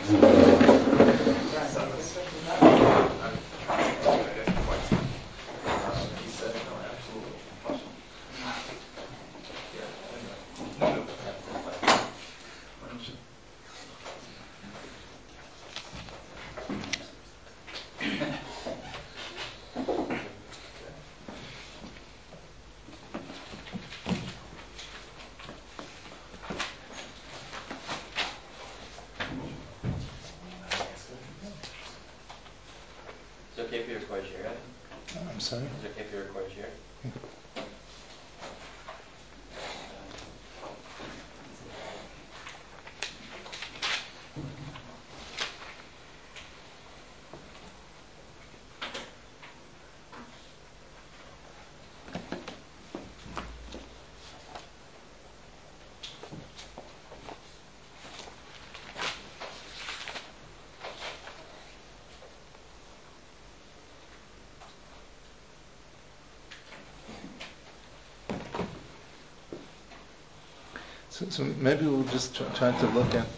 Is it okay for you to record here, Adam? I'm sorry? Is it okay for you to record here? So maybe we'll just try to look at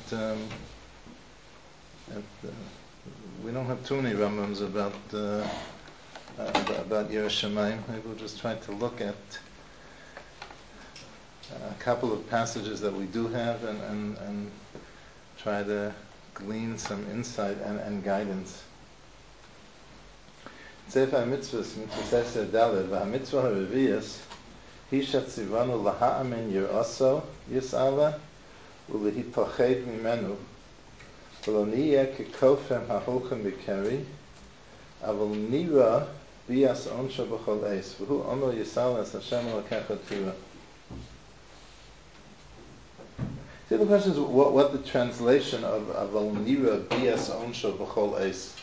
we don't have too many Rambams about Yiras Shamayim. Maybe we'll just try to look at a couple of passages that we do have and try to glean some insight and guidance. Sefer Mitzvahs, Mitzvah Sefer Daled, v'ha-mitzvah ha-reviyas, hi shetzivanu laha'amin yiraso yis'ala, u'lehitached mimenu, v'lo niyeh kekofem ha'holchem b'keri, aval nira bias onsho b'chol eis, v'hu omer yis'ala es Hashem elokecha tirah. See, the question is what the translation of aval nira bias onsho b'chol eis.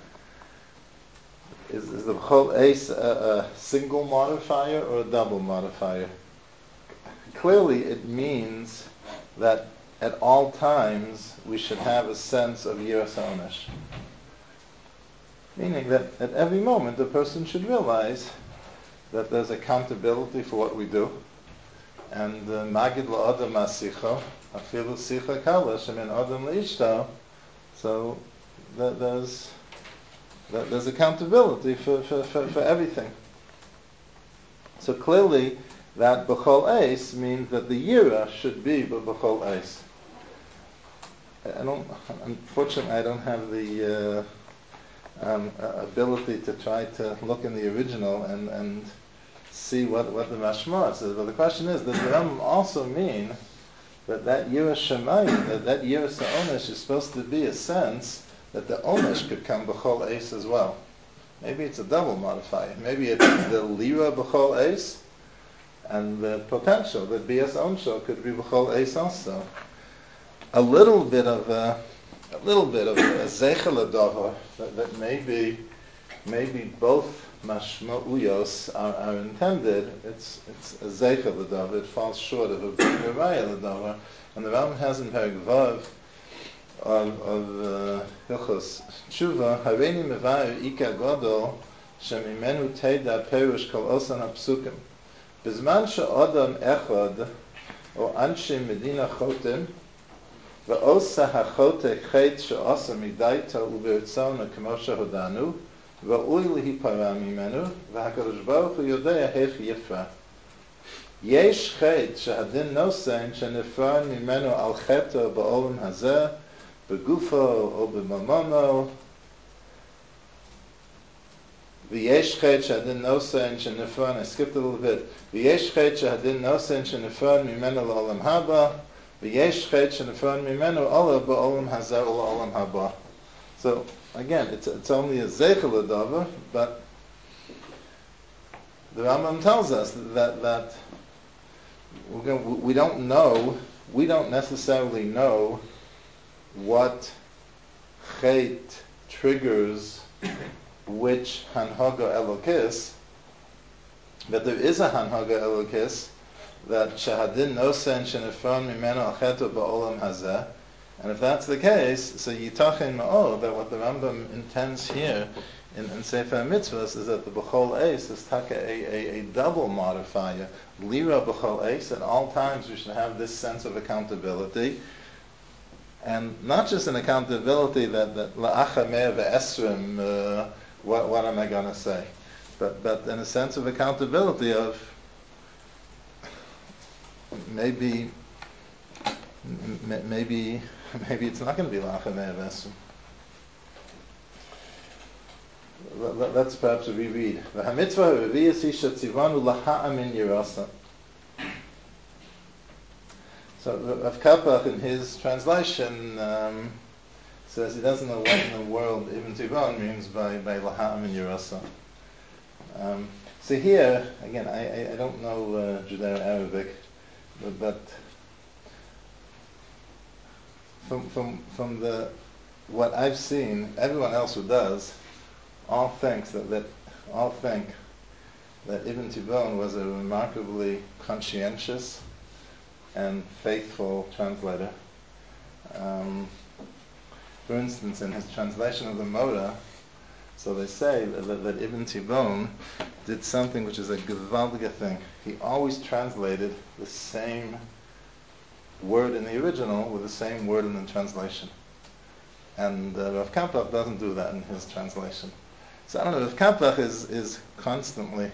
Is the b'chol eis a single modifier or a double modifier? Clearly it means that at all times we should have a sense of yiras ha'onesh. Meaning that at every moment a person should realize that there's accountability for what we do. And magid la'adam ma'asicho, afilu sicha kala, shemin adam le'ishto. So there's accountability for everything. So clearly that b'chol eis means that the yira should be b'chol eis. Unfortunately, I don't have the ability to try to look in the original and see what the mashma says. But the question is, does the Rambam also mean that yiras shamayim, that yiras ha'onesh is supposed to be a sense that the onesh could come b'chol eis as well? Maybe it's a double modifier. Maybe it's the lira b'chol eis, and the potential that bias onsho could be b'chol eis also. A little bit of a zeichel adavar that maybe both mashma'uyos are intended. It's a zeichel adavar. It falls short of a bigger raya adavar. And the Rambam has in Perek Vav of Hilchos Tshuva, Hareini mevayer ika gadol shemimenu teda perush kol osan hapsukim. Bizman she'adam echad o anshe medina chotem ve'osa hachote chet she'asa midaita u'bertzona k'mo shehodanu ve'ui lihipara mimenu ve'hakadosh baruch hu yodea hech yifra. Yesh chet shehadin nosein shenifran mimenu al cheto ba'olam hazeh begufo or b'mamono. V'yesh chet shehadin nosein shenifran, I skipped a little bit. V'yesh chet shehadin nosein shenifran mimenu l'olam haba. V'yesh chet shenifran mimenu ola ba'olam hazeh u'l'olam haba. So again, it's only a zeichel adavar, but the Rambam tells us that we don't necessarily know what chet triggers which hanhaga elokis, but there is a hanhaga elokis that shehadin nosen shenifran mimenu al cheto ba'olam hazeh. And if that's the case, so yitachin ma'od, that what the Rambam intends here in Sefer Mitzvahs is that the b'chol eis is taka a double modifier. Lira b'chol eis, at all times we should have this sense of accountability. And not just an accountability that la'acha mea ve'esrim, what am I going to say? But in a sense of accountability of maybe it's not going to be la'acha mea ve'esrim. Let's perhaps reread. V'hamitzvah ha'reviyas hi shetzivanu laha'amin yirasa. So Rav Kapach, in his translation, says he doesn't know what in the world Ibn Tibon means by laha'amin yirasa. So here, again, I don't know Judeo-Arabic, but from the what I've seen, everyone else who does all think that Ibn Tibon was a remarkably conscientious and faithful translator. For instance, in his translation of the Moda, so they say that Ibn Tibon did something which is a gewaldige thing. He always translated the same word in the original with the same word in the translation. And Rav Kapach doesn't do that in his translation. So I don't know, Rav Kapach is constantly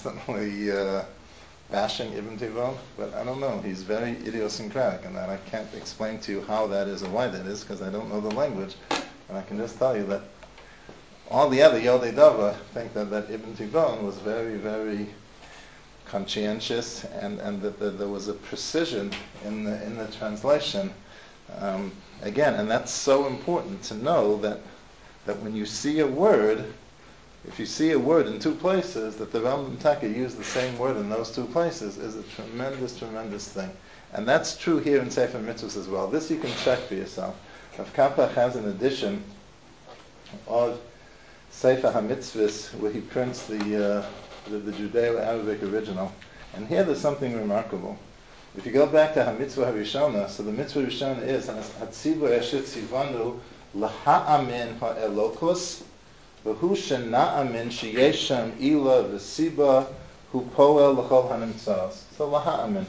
bashing Ibn Tibon, but I don't know, he's very idiosyncratic in that. I can't explain to you how that is or why that is, because I don't know the language. And I can just tell you that all the other Yodei Dava think that Ibn Tibon was very, very conscientious, and that there was a precision in the translation. Again, and that's so important to know that when you see a word, if you see a word in two places, that the Rambam Taka used the same word in those two places is a tremendous, tremendous thing. And that's true here in Sefer Mitzvahs as well. This you can check for yourself. Rav Kapach has an edition of Sefer HaMitzvahs where he prints the Judeo-Arabic original. And here there's something remarkable. If you go back to HaMitzvah HaRishona, so the Mitzvah HaRishona is Hatzibur Eshet Tzivanu Laha'amin Ha'elokus V'hu Shena'amin Sheyesham Ila V'siba Hu Poel L'chol HaNimtzas. So Laha'amin.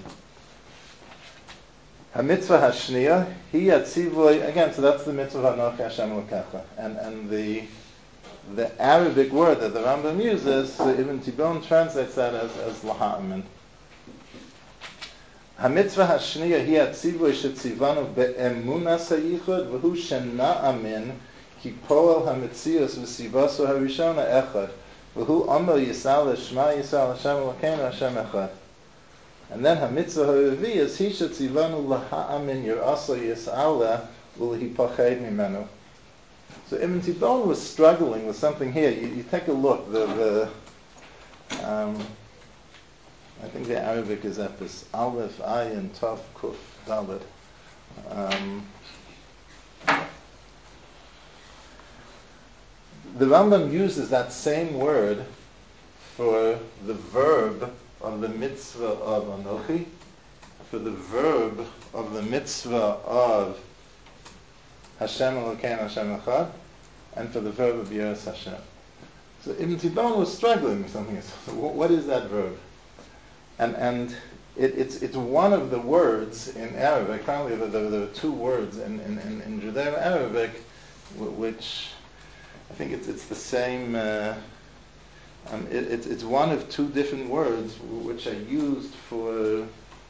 HaMitzvah HaShniya Hi Hatzivoy, again, so that's the Mitzvah Hanochi Hashem L'kecha. And the Arabic word that the Rambam uses, so Ibn Tibon translates that as Laha'amin. HaMitzvah HaShniya Hi Hatzivoy Shetzivanu Be'emunas HaYichud V'hu Shena'amin Ki Poel HaMetzios V'sivaso HaRishona Echad V'hu Omer Yisrael Shema Yisrael Hashem Elokeinu Hashem Echad. And then HaMitzvah HaReviyas Hi Shetzivanu Laha'amin Yir'asa Yisrael V'lehipachad Mimenu. So Ibn Tibon was struggling with something here. You take a look. I think the Arabic is at this Aleph, Ayin, Tov, Kuf, Dalet. The Rambam uses that same word for the verb of the mitzvah of Anochi, for the verb of the mitzvah of Hashem Elokeinu Hashem Echad, and for the verb of Yiras Hashem. So Ibn Tibon was struggling with something. So what is that verb? And it's one of the words in Arabic. Apparently there are two words in Judeo-Arabic which I think it's the same. It's one of two different words which are used for.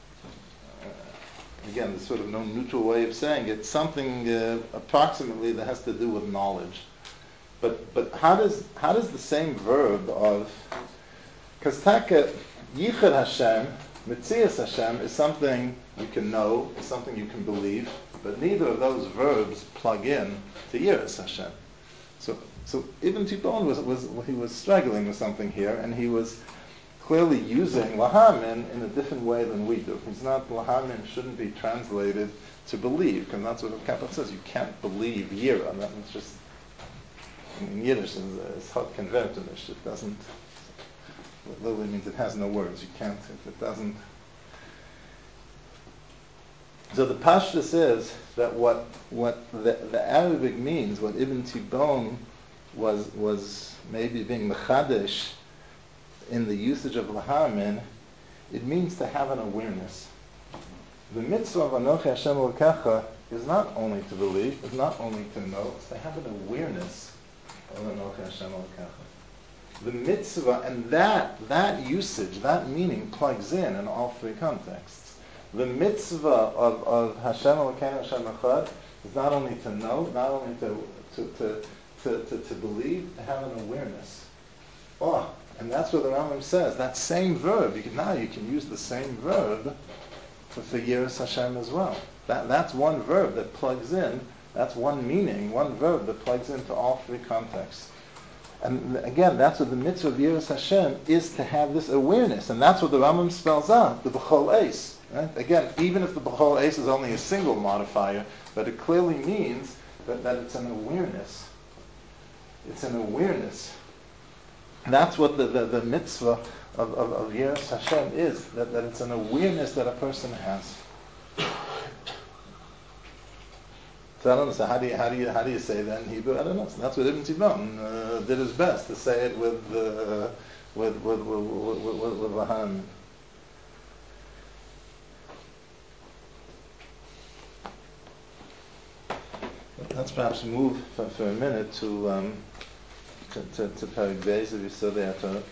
Again, there's sort of no neutral way of saying it. Something approximately that has to do with knowledge. But how does the same verb of because taka Yichud Hashem, Metzias Hashem is something you can know, is something you can believe, but neither of those verbs plug in to Yiras Hashem. So Ibn Tibon was struggling with something here, and he was clearly using Lahamin in a different way than we do. He's not, Lahamin shouldn't be translated to believe, because that's what Kapach says. You can't believe Yira. That's just, in Yiddish, it's hot convertish. It doesn't, it literally means it has no words. You can't, if it doesn't. So the Pashtus is that what the Arabic means, what Ibn Tibon was maybe being mechadesh in the usage of Lahamin, it means to have an awareness. The mitzvah of Anochi Hashem Elokecha is not only to believe, is not only to know, it's to have an awareness of Anochi Hashem Elokecha. The mitzvah, and that usage, that meaning plugs in all three contexts. The mitzvah of Hashem Elokeinu Hashem Echad is not only to know, not only to believe, to have an awareness. Oh, and that's what the Rambam says. That same verb, you can use the same verb for Yiras Hashem as well. That's one verb that plugs in. That's one meaning, one verb that plugs into all three contexts. And again, that's what the mitzvah of Yiras Hashem is, to have this awareness. And that's what the Rambam spells out, the B'chol Eis. Right? Again, even if the B'chol Eis is only a single modifier, but it clearly means that it's an awareness. It's an awareness. And that's what the mitzvah of Yiras Hashem is, that it's an awareness that a person has. So I don't know. So how do you say that in Hebrew? I don't know. So that's what Ibn Tibon did his best to say it with Vahan. Let's perhaps move for a minute to Perek Beis of Yesodei HaTorah.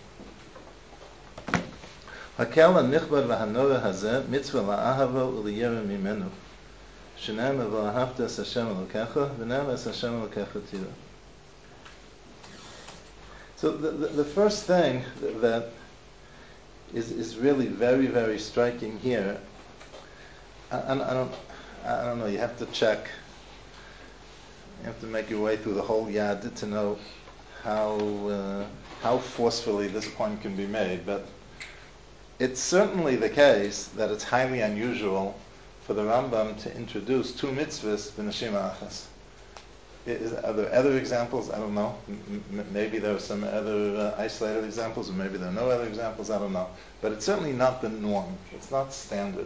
Hakel hanichbar v'hanora hazeh mitzvah la'ahava u'liyera mimenu. Shenema v'ahavta es Hashem Elokecha v'nema es Hashem Elokecha tira. So the first thing that is really very, very striking here, I don't know, you have to check, you have to make your way through the whole Yad to know how forcefully this point can be made, but it's certainly the case that it's highly unusual for the Rambam to introduce two mitzvahs b'neshima achas. Are there other examples? I don't know. Maybe there are some other isolated examples, or maybe there are no other examples. I don't know. But it's certainly not the norm. It's not standard.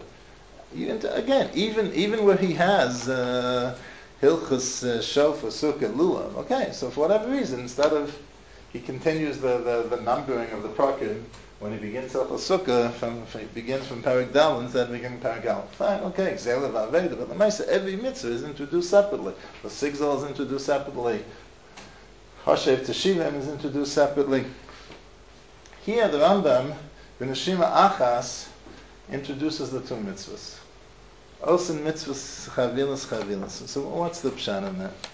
Even where he has hilchus shofar sukkah lulav. Okay, so for whatever reason, instead of he continues the numbering of the prakim. When he begins Hilchos Sukkah, he begins from Perek Daled instead of beginning Perek Aleph. Fine, okay, Gzela v'Aveda, but the Maisa, every mitzvah is introduced separately. The Sigzal is introduced separately. Hashev Teshivim is introduced separately. Here, the Rambam, B'neshima Achas, introduces the two mitzvahs. Osin mitzvahs chavilas. So what's the pshat in that?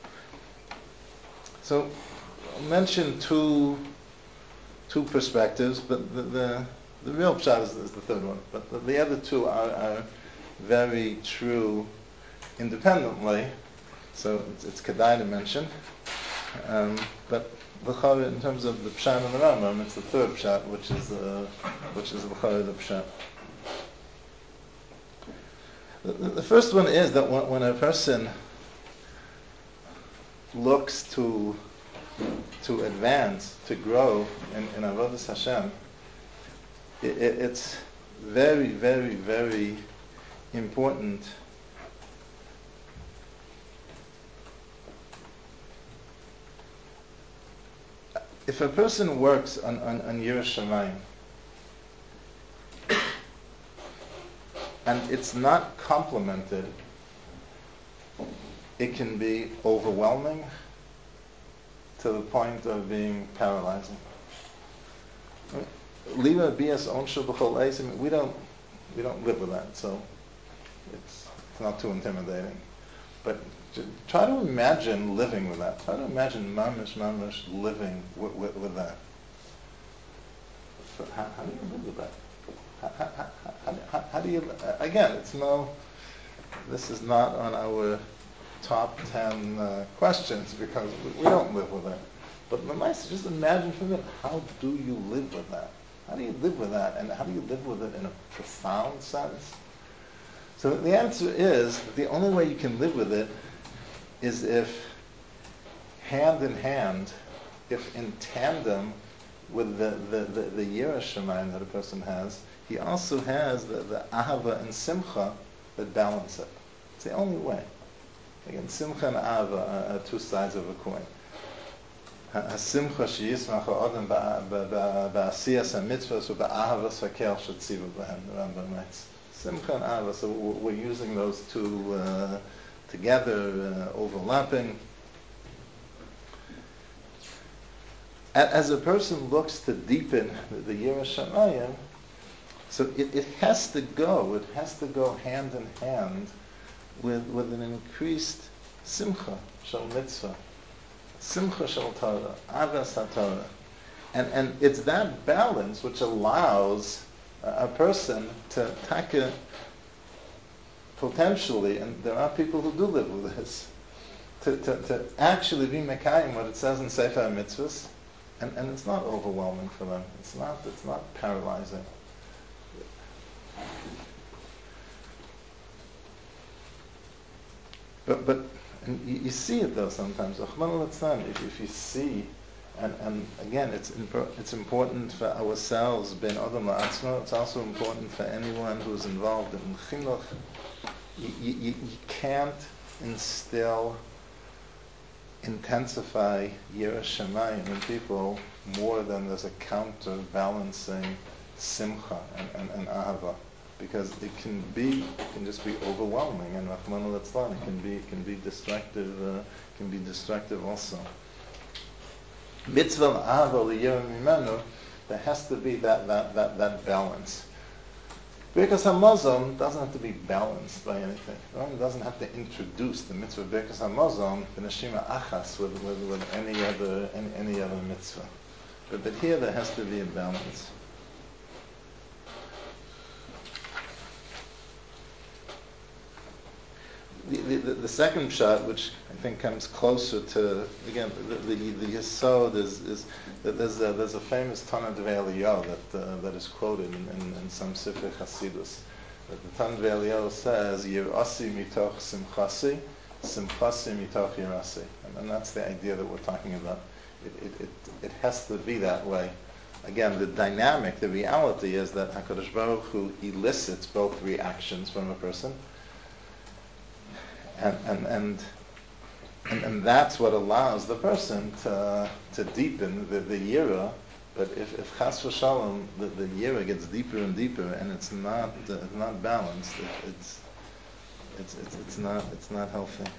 So, I'll mention two perspectives, but the real pshat is the third one. But the other two are very true independently, so it's kedai to mention. But in terms of the pshat and the Rambam, it's the third pshat, which is the pshat. The first one is that when a person looks to advance, to grow in Avodas Hashem, it's very, very, very important if a person works on Yiras Shamayim and it's not complemented, it can be overwhelming to the point of being paralyzing. Lima bias onshu b'chol eis. We don't live with that, so it's not too intimidating. But try to imagine living with that. Try to imagine mamish living with that. So how do you live with that? How do you? Again, this is not on our top 10 questions because we don't live with it. But Lamaisa, just imagine for a minute, how do you live with that? How do you live with that? And how do you live with it in a profound sense? So the answer is, the only way you can live with it is if hand in hand, if in tandem with the Yiras Shamayim that a person has, he also has the Ahava and Simcha that balance it. It's the only way. Again, Simcha and Ahava are two sides of a coin. Simcha sheyismach ha'adam ba'asiyas ha'mitzvahs u'ba'ahavas ha'kel shetzivu b'hem, the Rambam writes. Simcha and Ahava, so we're using those two together, overlapping. As a person looks to deepen the Yirah Shamayim, so it has to go hand in hand with an increased simcha shel mitzvah, simcha shel Torah, avas haTorah. And it's that balance which allows a person to take potentially, and there are people who do live with this, to actually be mekayim what it says in Sefer HaMitzvahs, and it's not overwhelming for them. It's not paralyzing. But and you see it though sometimes. If you see, and again, it's important for ourselves. Ben Adam La'atzmo. It's also important for anyone who's involved in chinuch. You can't intensify Yirah Shamayim in people more than there's a counterbalancing simcha and ahava, because it can just be overwhelming, and Rahman al-Itzlan, it can be destructive also. Mitzvah ahava liyirah mimenu, there has to be that balance. Birkas HaMazon doesn't have to be balanced by anything. It doesn't have to introduce the mitzvah of Birkas HaMazon, the Neshima Achas, with any other mitzvah. But here there has to be a balance. The second shot, which I think comes closer to, again, the Yesod is that there's a famous Tana Devei Eliyahu that is quoted in some Sifrei Chasidus. That the Tana Devei Eliyahu says, Yirasi mitoch simchasi, simchasi mitoch yirasi. And that's the idea that we're talking about. It has to be that way. Again, the dynamic, the reality is that HaKadosh Baruch Hu elicits both reactions from a person. And that's what allows the person to deepen the yira. But if chas v'shalom the yira gets deeper and deeper, and it's not balanced, it's not healthy.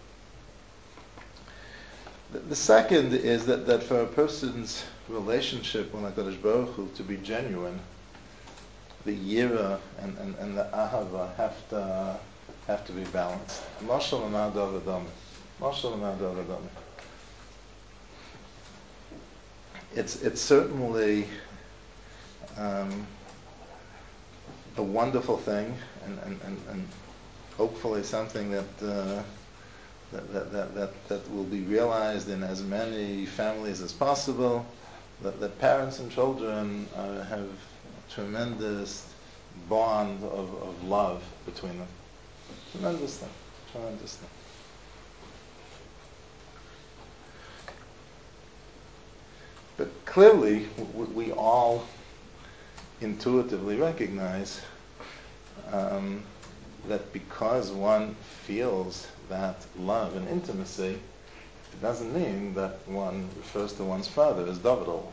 The second is that for a person's relationship with HaKadosh Baruch Hu to be genuine, the yira and the ahava have to be balanced. Mashal Amadav Adami. Mashal Amadav Adami. It's certainly a wonderful thing, and hopefully something that will be realized in as many families as possible. That parents and children have a tremendous bond of love between them. Tremendous thing. But clearly, we all intuitively recognize that because one feels that love and intimacy, it doesn't mean that one refers to one's father as Davidol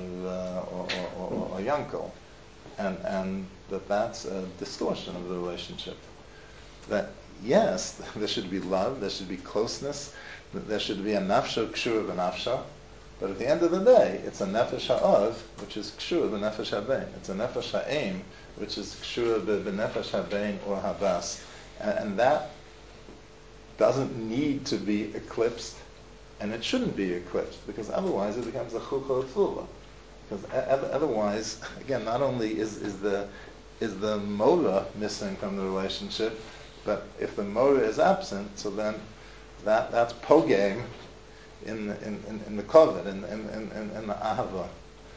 or Yankel, and that's a distortion of the relationship. That yes, there should be love, there should be closeness, there should be a nafsha kshura v'nafsha, but at the end of the day, it's a nefesh ha'av, which is kshura v'nefesh ha'bein. It's a nefesh ha'aim, which is kshura v'nefesh ha'bein or habas, and that doesn't need to be eclipsed, and it shouldn't be eclipsed, because otherwise it becomes a chukha tzula. Because otherwise, again, not only is the mora missing from the relationship, but if the mora is absent, so then that's pogame in the kovet, in the ahava.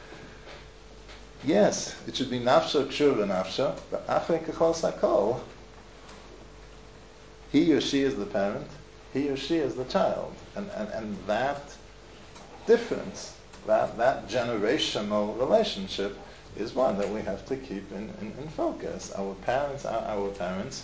Yes, it should be nafsha kshura nafsha, but achrei kachol sakol, he or she is the parent, he or she is the child, and that difference, that generational relationship is one that we have to keep in focus. Our parents are our parents.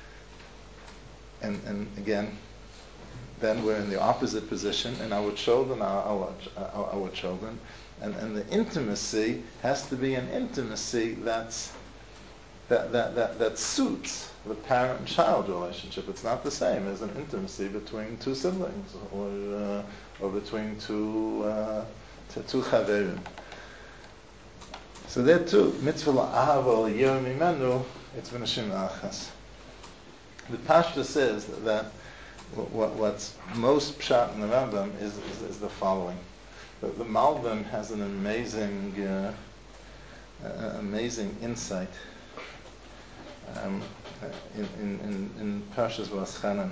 And again, then we're in the opposite position, and our children are our children, and the intimacy has to be an intimacy that's that suits the parent-child relationship. It's not the same as an intimacy between two siblings or between two chaverim. So there too, mitzvah la'ahava l'yirah mimenu, it's v'nashim achas. The Pashta says that what's most pshat in the Rambam is the following. The Malbim has an amazing insight in Parshas V'aschanan.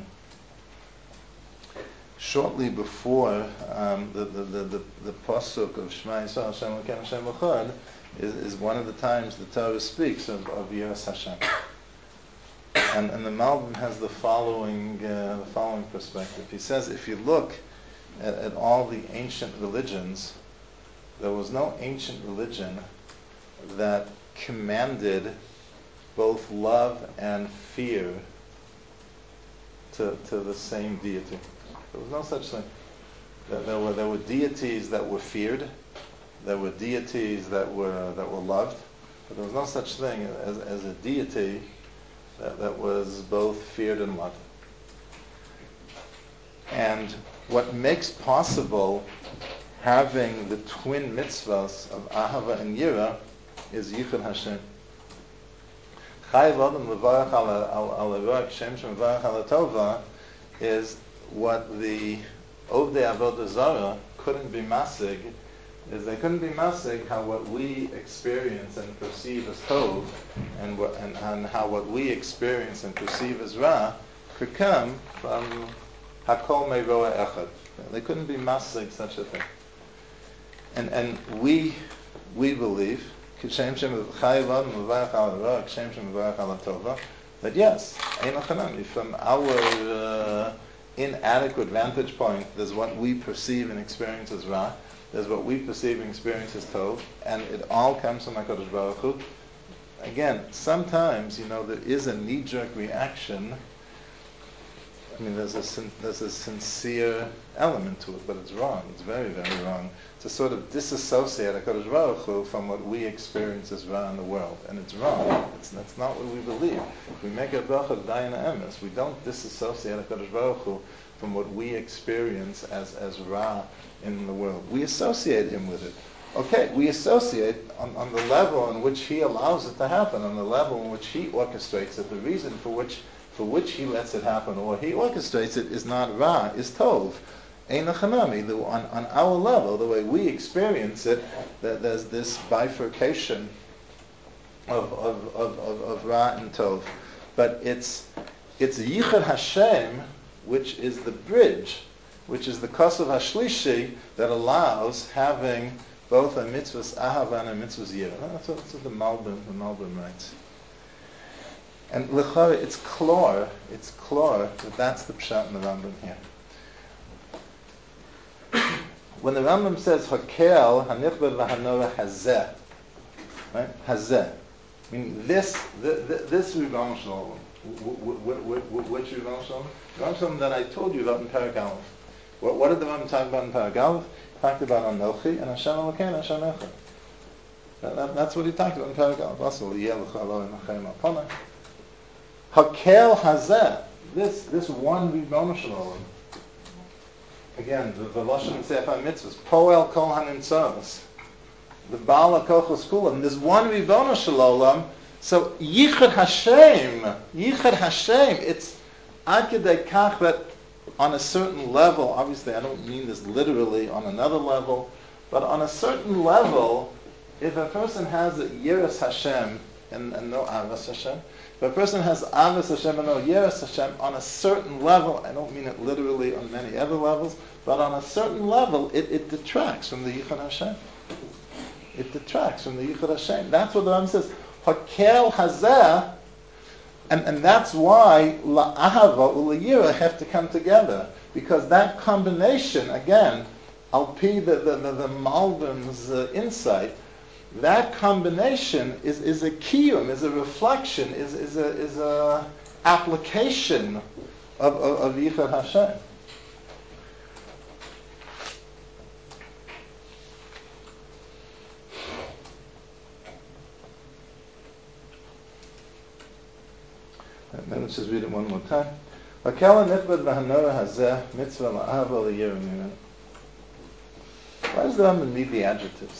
Shortly before the pasuk of Shema Yisrael Hashem Elokeinu Hashem Echad is one of the times the Torah speaks of Yiras Hashem. And the Malbim has the following perspective. He says, if you look at all the ancient religions, there was no ancient religion that commanded both love and fear to the same deity. There was no such thing. There were deities that were feared. There were deities that were loved. But there was no such thing as a deity that was both feared and loved. And what makes possible having the twin mitzvahs of Ahava and Yira is Yichud Hashem. Chayav Adam levarach al Eroach Shem Shem levarach al Tova is what the Ovdei Avodah Zarah couldn't be masig, is they couldn't be masig how what we experience and perceive as Tov and how what we experience and perceive as Ra could come from Hakol Me'roa Echad. They couldn't be masig such a thing. And we believe that yes, from our inadequate vantage point, there's what we perceive and experience as Ra, there's what we perceive and experience as Tov, and it all comes from HaKadosh Baruch Hu. Again, sometimes, there is a knee-jerk reaction. I mean, there's a sincere element to it, but it's wrong. It's very, very wrong to sort of disassociate HaKadosh Baruch Hu from what we experience as Ra in the world. And it's wrong. That's not what we believe. We make a bracha dayan emes. We don't disassociate HaKadosh Baruch Hu from what we experience as Ra in the world. We associate him with it. Okay, we associate on the level in which he allows it to happen, on the level in which he orchestrates it. The reason for which he lets it happen, or he orchestrates it, is not Ra, is Tov. Ein Chanami. On our level, the way we experience it, there's this bifurcation of Ra and Tov. But it's Yichud Hashem, which is the bridge, which is the Kosav Hashlishi, that allows having both a mitzvah's Ahava and a mitzvah's Yira. That's what the Malbim writes. And l'chara, it's clear that that's the pshat in the Rambam here. When the Rambam says Hakel hanichbed v'hanora hazeh, right? Hazeh, I mean this Rebbeinu Shalom. Which Rebbeinu Shalom? Rebbeinu Shalom that I told you about in Perek Aleph. What did the Rambam talk about in Perek Aleph? He talked about Anochi and Hashem Elokeinu Hashem Echad. That's what he talked about in Perek Aleph. Also, Liyeh l'cha Elohim Hachem Alponai. Hakel hazeh, this one Rebbeinu Shalom. Again, the Lashon and Sefer Mitzvahs, Poel Kol Hanintzos, the Baal HaKochos Kulam, there's one Rebbeinu Shalom. So Yichud Hashem, it's Ad Kedei Kach that on a certain level, obviously I don't mean this literally on another level, but on a certain level, if a person has a Yiras Hashem and no Avas Hashem, if a person has Avos Hashem and no Yiras Hashem, on a certain level, I don't mean it literally on many other levels, but on a certain level, it detracts from the Yichud Hashem. It detracts from the Yichud Hashem. That's what the Rambam says. Hakel Hazeh, and that's why La'ahava u'La'yira have to come together, because that combination, again, al pi the Malbim's insight, that combination is a kiyum, is a reflection, is a application of Yichud Hashem. Let's just read it one more time. Hakel hanichbad v'hanora hazeh mitzvah la'ahava l'yirah mimenu. Why does the Rambam need the adjectives?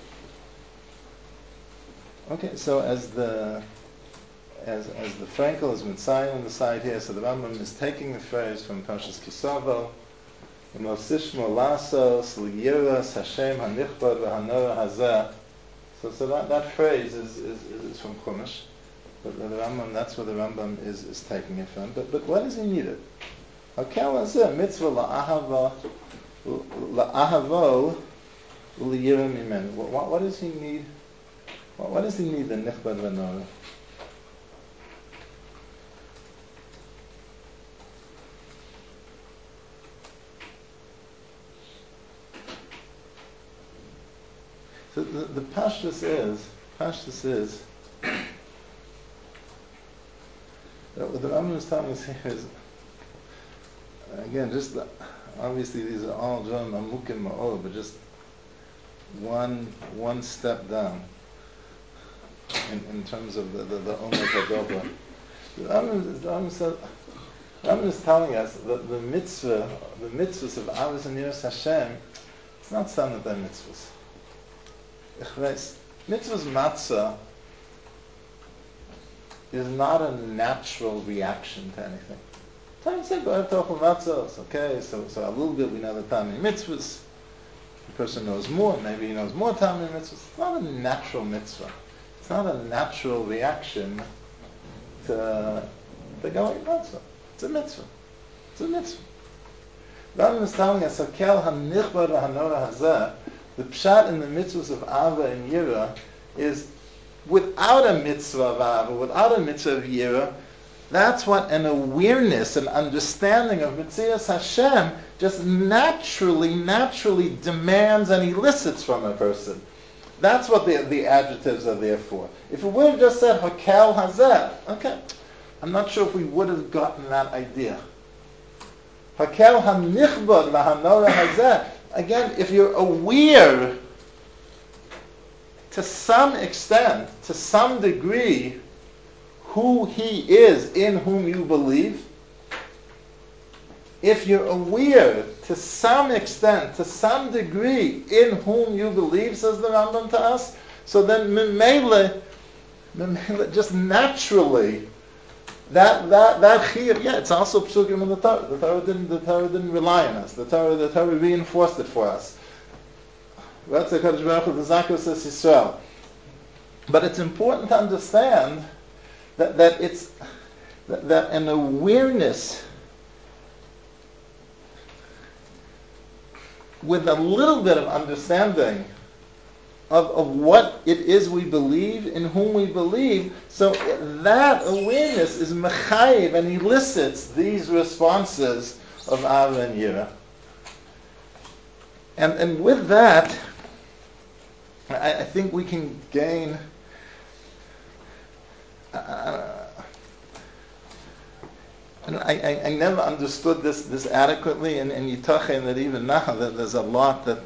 Okay, so as the Frankel is Mitzayim on the side here, so the Rambam is taking the phrase from Parshas Kisavo, Mosishmo lasos liyiras Hashem hanichbad v'hanora hazeh. So that phrase is from Chumash, but the Rambam, that's where the Rambam is taking it from. But why does he need it? Hakel hazeh mitzvah la'ahavo l'yirah mimenu. What does he need? Why does he need the nichbad v'hanora? So the pashtus is what the Rambam is telling us here is, again, just obviously these are all John Amukim Ma'or, but just one step down in terms of the Omer Kadova. The Rambam is telling us that the mitzvahs of Avos and Yiras Hashem, it's not some of them mitzvahs. Mitzvah's matzah is not a natural reaction to anything. Time say, go ahead, talk about matzah, it's okay, so a little bit we know the time in mitzvahs. The person knows more, maybe he knows more time in mitzvahs. It's not a natural mitzvah. It's not a natural reaction to going matzah. It's a mitzvah. It's a mitzvah. Rambam is telling us, Hakel hanichbad v'hanora hazeh, the pshat in the mitzvahs of Ava and Yira is without a mitzvah of Ava, without a mitzvah of Yira, that's what an awareness, an understanding of Mitzias Hashem just naturally demands and elicits from a person. That's what the adjectives are there for. If it would have just said Hakel Hazeh, okay, I'm not sure if we would have gotten that idea. Hakel hanichbad v'hanora hazeh. Again, if you're aware to some extent, to some degree, who he is in whom you believe, if you're aware to some extent, to some degree, in whom you believe, says the Rambam to us, so then memele, just naturally, that chiyuv, yeah, it's also psukim in the Torah. The Torah didn't rely on us. The Torah reinforced it for us. That's the Kadosh Baruch Hu, the Zakos says Yisrael. But it's important to understand that it's that an awareness with a little bit of understanding of what it is we believe, in whom we believe, so that awareness is mechayiv and elicits these responses of Ava and Yira. And with that, I think we can gain I never understood this adequately, and Yitachen that even now that there's a lot that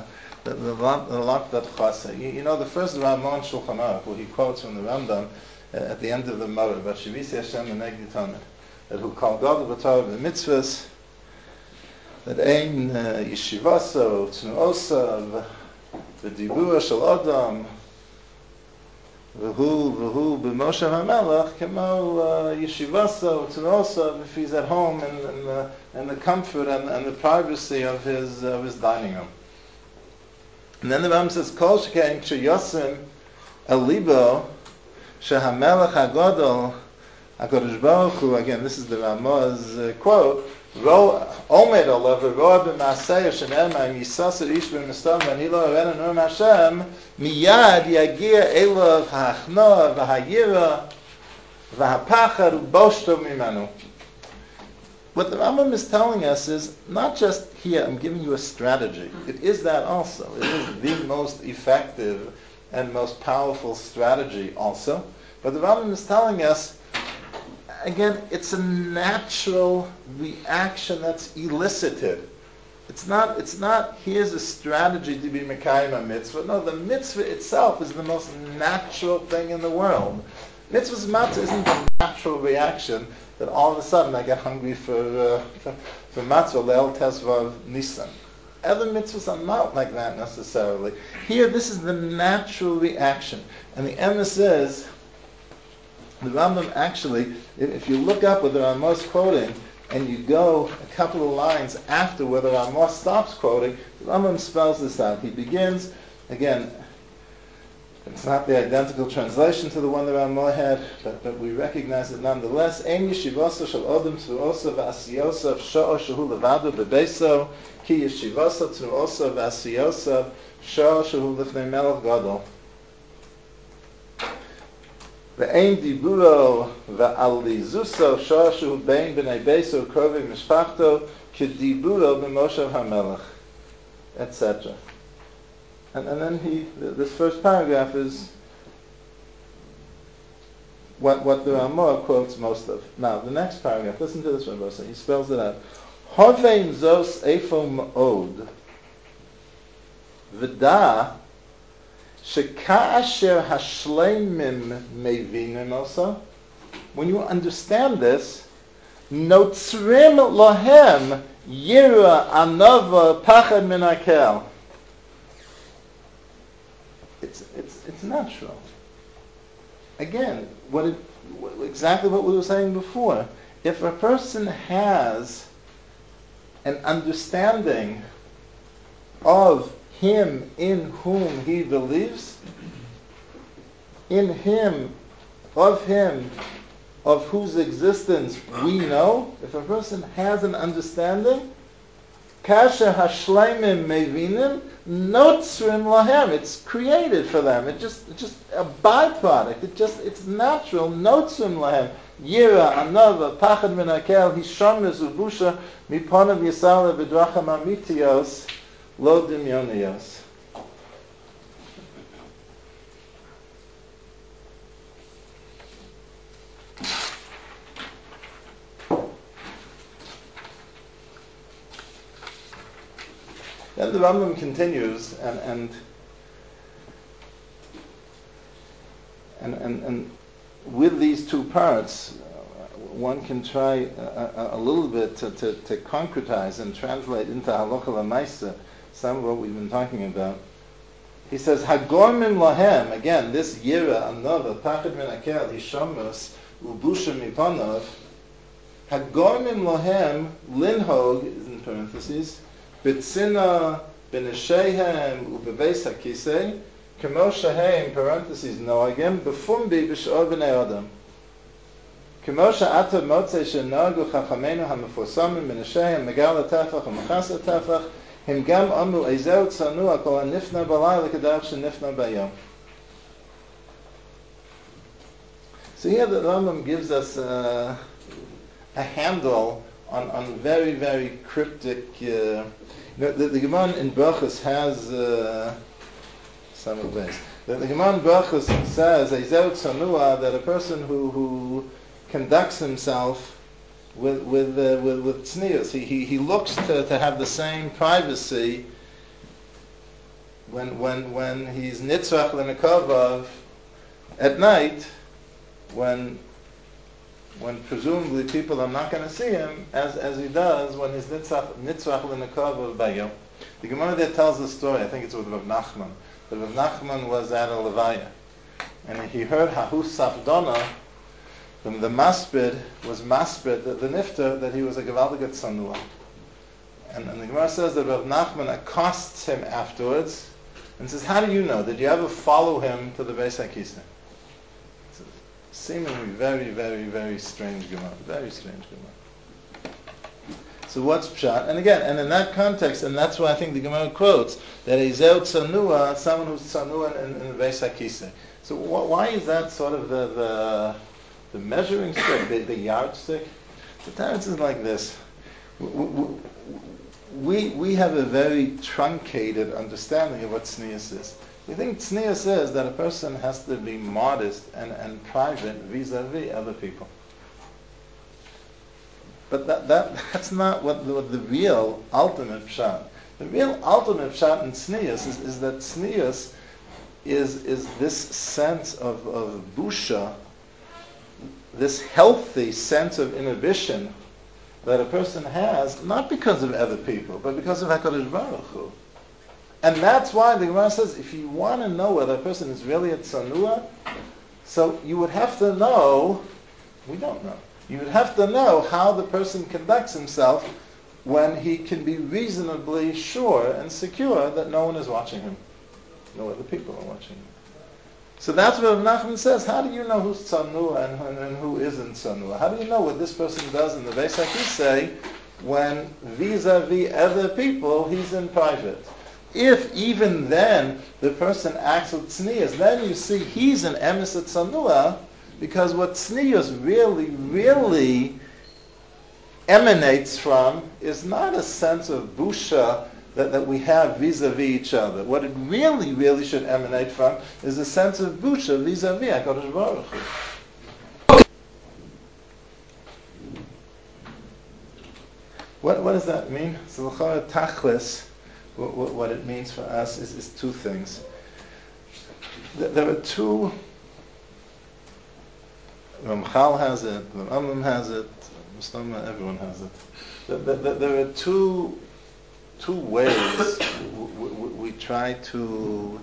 chasa. You know, the first Ramon Shulchan Aruch, where he quotes from the Rambam at the end of the Moreh, but Shivisi Hashem Menegdi Tamid, that who called God the Torah the mitzvahs, that ein yeshivasa tnuosa v'dibura shel adam v'hu b'Moshe HaMelech kemo yeshivasa tnuosa if he's at home in the comfort and the privacy of his dining room. And then the Rambam says, Kol shekein ksheyosim el libo shehamelech hagadol HaKadosh Baruch Hu, again, this is the Ramah's quote, Omed olav v'roa b'maaseh shene'emar yisaser ish b'mistam v'ani lo arena nur Hashem miyad yagia elav ha'achnoa v'ha'yira v'ha'pachad u'boshto mimanu. What the Rambam is telling us is not just here, I'm giving you a strategy. It is that also. It is the most effective and most powerful strategy also. But the Rambam is telling us, again, it's a natural reaction that's elicited. It's not here's a strategy to be Mekayim a mitzvah. No, the mitzvah itself is the most natural thing in the world. Mitzvahs matzah isn't the natural reaction that all of a sudden I get hungry for matzah, Leil Tesvav Nisan. Other mitzvahs are not like that necessarily. Here, this is the natural reaction. And the emes is, the Rambam actually, if you look up what the Ramah is quoting, and you go a couple of lines after where the Ramah stops quoting, the Rambam spells this out. He begins, again, it's not the identical translation to the one the Ramah had, but we recognize it nonetheless. Ein yeshivasa shel odom tzruosa v'asiyosa v'sho'o shehu levado bebeso ki yeshivasa tzruosa v'asiyosa sho'o shehu lifnei melech gadol. Ve'ein diburo ve'alizuso sho'o shehu bein b'nei beso krovi mishpachto ki diburo b'moshav hamelech, etc. And then this first paragraph is what the Ramah quotes most of. Now, the next paragraph, listen to this one, Rosa. He spells it out. Hovein zos efo ma'od v'da sheka'asher hashleimim mevinim also. When you understand this, notzrim lohem yira anova pachad min hakel. It's natural. Again, exactly what we were saying before. If a person has an understanding of him in whom he believes, in him, of whose existence we know, if a person has an understanding, Kasher hashleimim mevinim notzrim lahem. It's created for them. It's just a byproduct. It's natural. Notzrim lahem. Yira anova pachad min hakel hishamis ubusha miponav yisala v'dracham amitiyos lo dimyoniyos. Then the Rambam continues, and with these two parts, one can try a little bit to concretize and translate into halacha l'maisa some of what we've been talking about. He says, "Hagormin lahem." Again, this yira another pachad min hakel hishamus ubusha mipanav. Hagormin lahem linhog is in parentheses. B'tzina b'neshehem u'bebeis hakisei k'mo shehem parentheses noagim b'fumbi b'sh'or b'nei adam k'mo she'ata motzei she'nogu chachamenu ha'meforsamim b'neshehem megal ha'tefach u'machas ha'tefach him gam amu eizeu tzanua kol ha'nifna b'layla k'derech she'nifna b'yom. So here the Rambam gives us a handle on very, very cryptic. The Gemara in Brachos has some of this. The Gemara in Brachos says Eizeu Tzanua, that a person who conducts himself with tznius, he looks to have the same privacy when he's nitzrach l'nekavav at night, when presumably people are not going to see him as he does when he's nitzrach l'nekavav bayom. The Gemara there tells the story. I think it's with Rav Nachman. But Rav Nachman was at a levaya, and he heard Hahu Safdona from the maspid was maspid the nifter that he was a gevaldigat sanua. And the Gemara says that Rav Nachman accosts him afterwards and says, "How do you know? Did you ever follow him to the Beis HaKisei?" Seemingly very, very, very strange Gemara. Very strange Gemara. So what's pshat? And again, and in that context, and that's why I think the Gemara quotes that Eizeu Tzanua, someone who's Tzanua in the Beis HaKisei. So why is that sort of the measuring stick, the yardstick? The tenets is like this. We have a very truncated understanding of what tznius is. We think tznius is that a person has to be modest and private vis-a-vis other people. But that's not what the real ultimate pshat. The real ultimate pshat in tznius is that tznius is this sense of busha this healthy sense of inhibition that a person has, not because of other people, but because of HaKadosh Baruch Hu. And that's why the Gemara says, if you want to know whether a person is really a tzanua, so you would have to know, we don't know, you would have to know how the person conducts himself when he can be reasonably sure and secure that no one is watching him. No other people are watching him. So that's what Nachman says. How do you know who's tzanua and who isn't tzanua? How do you know what this person does in the Beis HaKisei when vis-a-vis other people he's in private? If even then the person acts with tznius, then you see he's an emes at tzanua, because what tznius really emanates from is not a sense of busha that we have vis-a-vis each other. What it really should emanate from is a sense of busha vis-a-vis HaKadosh Baruch Hu. What does that mean? So l'chora tachlis, what it means for us is two things. There are two, Ramchal has it, Rambam has it, everyone has it. There are two ways we try to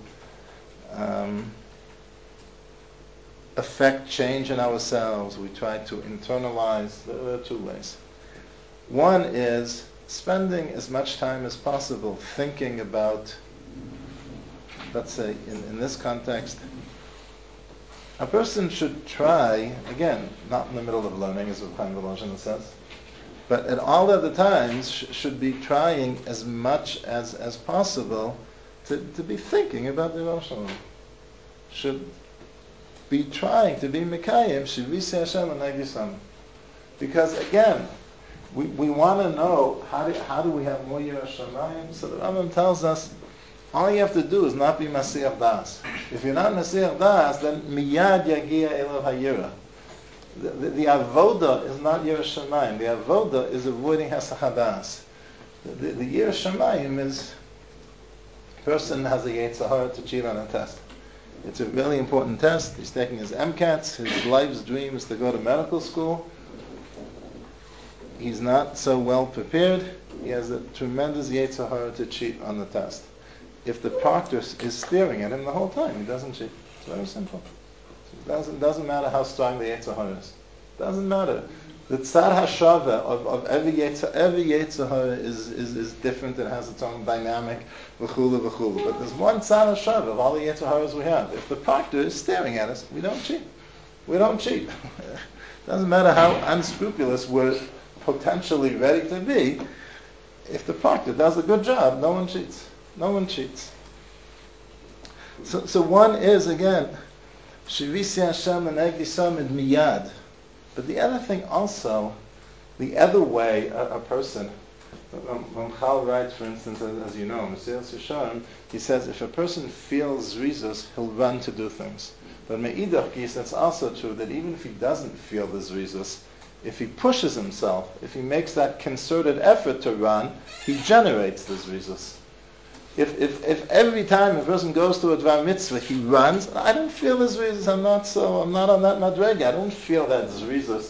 affect change in ourselves. We try to internalize. There are two ways. One is spending as much time as possible thinking about, let's say, in this context, a person should try, again, not in the middle of learning, as Chaim Volozhin says, but at all other times should be trying as much as possible to be thinking about the Rosh Hashanah. Should be trying to be Mekayim, Shivisi Hashem Anagdisam. Because again, we want to know how do we have more Yiras Shamayim. So the Rambam tells us all you have to do is not be Masiach Das. If you're not Masiach Das, then Miyad Yagia Elav Hayira. The avoda is not Yiras Shamayim. The avoda is avoiding Hesach Hadas. The Yiras Shamayim is a person has a Yetzer Hara to cheat on a test. It's a really important test. He's taking his MCATs. His life's dream is to go to medical school. He's not so well prepared. He has a tremendous Yetzer Hara to cheat on the test. If the proctor is staring at him the whole time, he doesn't cheat. It's very simple. It doesn't matter how strong the Yetzer Hara is. It doesn't matter. The Tzad HaShava of every Yetzer Hara is different. It has its own dynamic, v'chulu. But there's one Tzad HaShava of all the Yetzer Haras we have. If the proctor is staring at us, we don't cheat. We don't cheat. Doesn't matter how unscrupulous we're potentially ready to be. If the proctor does a good job, no one cheats. No one cheats. So one is, again, Shivisi Hashem and Egdisam and Miyad. But the other thing also, the other way a person, Ramchal writes, for instance, as you know, Mesilas Yesharim, he says if a person feels zrizos, he'll run to do things. But Me'idach Gis, that's also true, that even if he doesn't feel the zrizos, if he pushes himself, if he makes that concerted effort to run, he generates the zrizos. If every time a person goes to a Dvar Mitzvah, he runs, I don't feel the zrizos, I'm not on that madrega, I don't feel that zrizos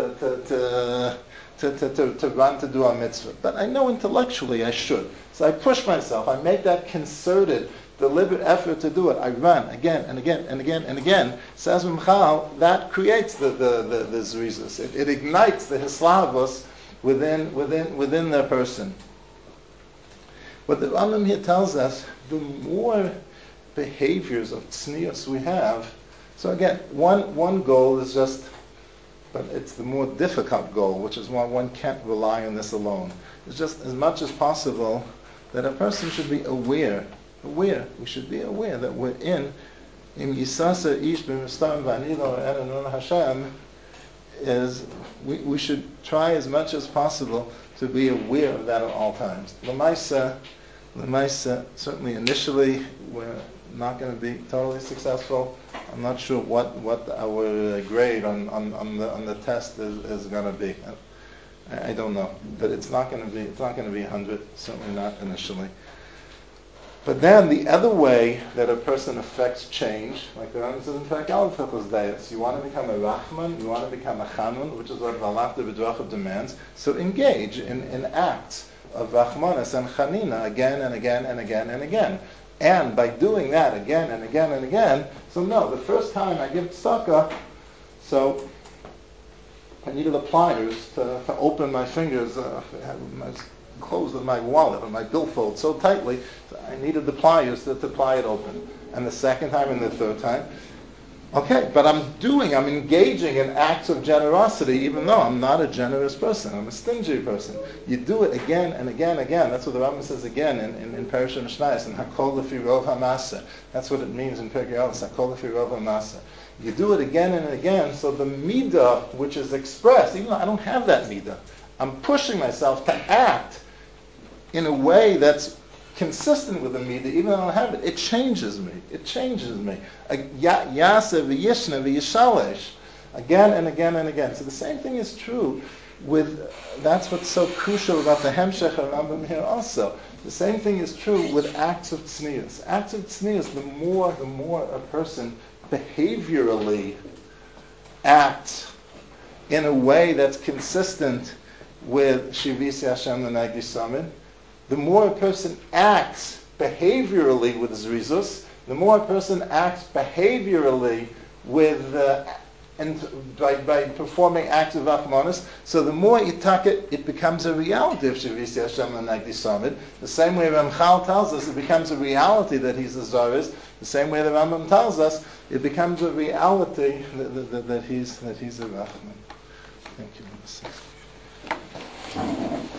to run to do a mitzvah. But I know intellectually I should. So I push myself, I make that concerted, deliberate effort to do it. I run again and again and again and again. Says Ramchal, that creates the zrizos. It ignites the hislavos within the person. What the Rambam here tells us, the more behaviors of tznius we have, so again, one goal is just, but it's the more difficult goal, which is why one can't rely on this alone. It's just as much as possible that a person should be aware. We should be aware that we're in Yisasa Ish B'Mistam V'Anilo Erenon Hashem, is we should try as much as possible to be aware of that at all times. L'maisa, certainly initially, we're not going to be totally successful. I'm not sure what our grade on the test is going to be. I don't know, but it's not going to be 100. Certainly not initially. But then the other way that a person affects change, like the Rambam says in Perek Aleph Hilchos Deis, you want to become a Rachman, you want to become a Chanun, which is what Valachta B'Drachav demands, so engage in acts of Rachmanis and Chanina again and again and again and again. And by doing that again and again and again, so no, the first time I give tzedakah, so I needed the pliers to open my fingers, closed with my wallet or my billfold so tightly, so I needed the pliers to pry it open. And the second time and the third time, okay, but I'm engaging in acts of generosity, even though I'm not a generous person. I'm a stingy person. You do it again and again and again. That's what the Rambam says again in Parashat Mishnayos, in Hakol Lefi Rov HaMasa. That's what it means in Perkei Avos, Hakol Lefi Rov HaMasa. You do it again and again, so the midah, which is expressed, even though I don't have that midah, I'm pushing myself to act in a way that's consistent with the midah, even though I don't have it. It changes me. It changes me. Yaseh v'yishna v'yishalesh. Again and again and again. So the same thing is true with, that's what's so crucial about the Hemshech Rambam here also. The same thing is true with acts of tznius. Acts of tznius, the more a person behaviorally acts in a way that's consistent with Shivisi Hashem L'Nagdi Samid, the more a person acts behaviorally with Zrizus, the more a person acts behaviorally with and by performing acts of Achmanis, so the more you tuck it, it becomes a reality of Shavisi Hashem L'Nagdi Samid. The same way Ramchal tells us, it becomes a reality that he's a Zariz. The same way the Rambam tells us, it becomes a reality that he's a Rachman. Thank you.